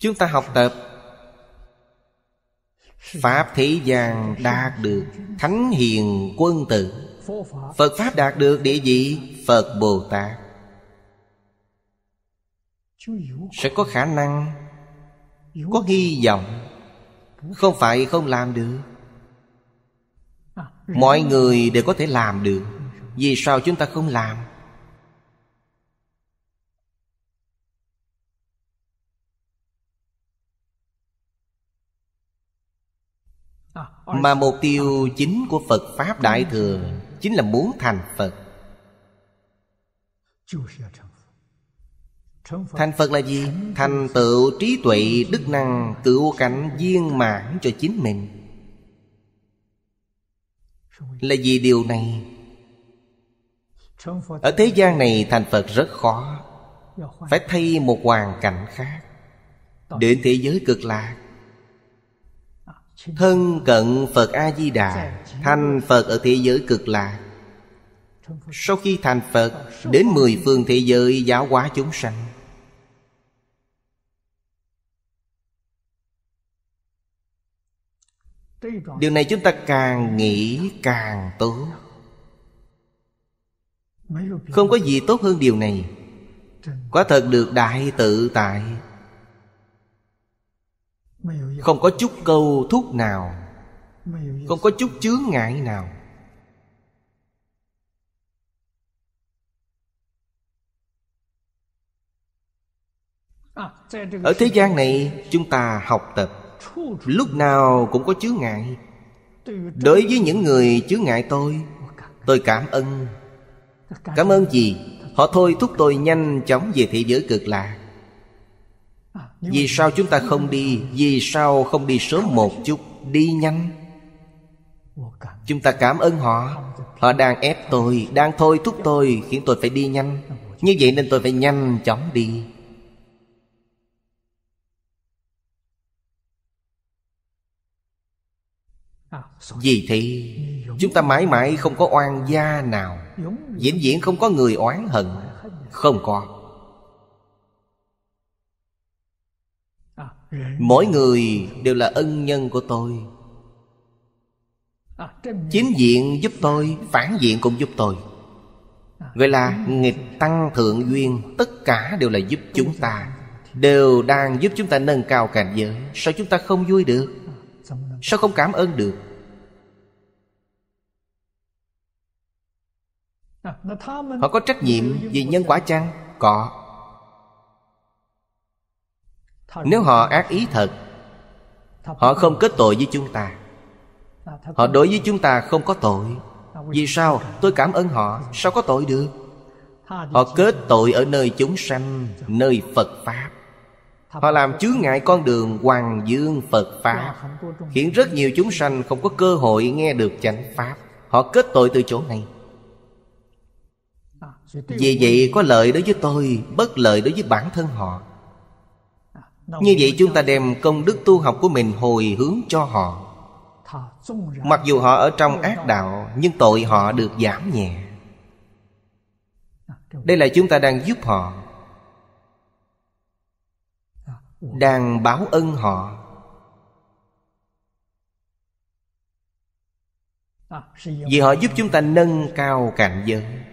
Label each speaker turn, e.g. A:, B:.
A: Chúng ta học tập Pháp thế gian đạt được thánh hiền quân tử, Phật Pháp đạt được địa vị Phật Bồ Tát, sẽ có khả năng, có hy vọng. Không phải không làm được. Mọi người đều có thể làm được. Vì sao chúng ta không làm? Mà mục tiêu chính của Phật Pháp Đại Thừa chính là muốn thành Phật. Thành Phật là gì? Thành tựu trí tuệ đức năng cửu cảnh viên mãn cho chính mình. Là vì điều này ở thế gian này thành Phật rất khó. Phải thay một hoàn cảnh khác, đến thế giới cực lạc, thân cận Phật A-di-đà, thành Phật ở thế giới cực lạc. Sau khi thành Phật, đến 10 phương thế giới giáo hóa chúng sanh. Điều này chúng ta càng nghĩ càng tốt. Không có gì tốt hơn điều này. Quả thật được đại tự tại, không có chút câu thúc nào, không có chút chướng ngại nào. Ở thế gian này chúng ta học tập, lúc nào cũng có chướng ngại. Đối với những người chướng ngại tôi cảm ơn. Cảm ơn gì? Họ thôi thúc tôi nhanh chóng về thế giới cực lạc. Vì sao chúng ta không đi? Vì sao không đi sớm một chút? Đi nhanh. Chúng ta cảm ơn họ. Họ đang ép tôi, đang thôi thúc tôi, khiến tôi phải đi nhanh. Như vậy nên tôi phải nhanh chóng đi. Vì thế chúng ta mãi mãi không có oan gia nào, vĩnh viễn không có người oán hận. Không có. Mỗi người đều là ân nhân của tôi. Chính diện giúp tôi, phản diện cũng giúp tôi. Gọi là nghịch tăng thượng duyên. Tất cả đều là giúp chúng ta, đều đang giúp chúng ta nâng cao cảnh giới. Sao chúng ta không vui được? Sao không cảm ơn được? Họ có trách nhiệm vì nhân quả chăng? Có. Nếu họ ác ý thật, họ không kết tội với chúng ta. Họ đối với chúng ta không có tội. Vì sao? Tôi cảm ơn họ. Sao có tội được? Họ kết tội ở nơi chúng sanh, nơi Phật Pháp. Họ làm chướng ngại con đường hoàng dương Phật Pháp, khiến rất nhiều chúng sanh không có cơ hội nghe được chánh Pháp. Họ kết tội từ chỗ này. Vì vậy có lợi đối với tôi, bất lợi đối với bản thân họ. Như vậy chúng ta đem công đức tu học của mình hồi hướng cho họ. Mặc dù họ ở trong ác đạo, nhưng tội họ được giảm nhẹ. Đây là chúng ta đang giúp họ, đang báo ân họ. Vì họ giúp chúng ta nâng cao cảnh giới.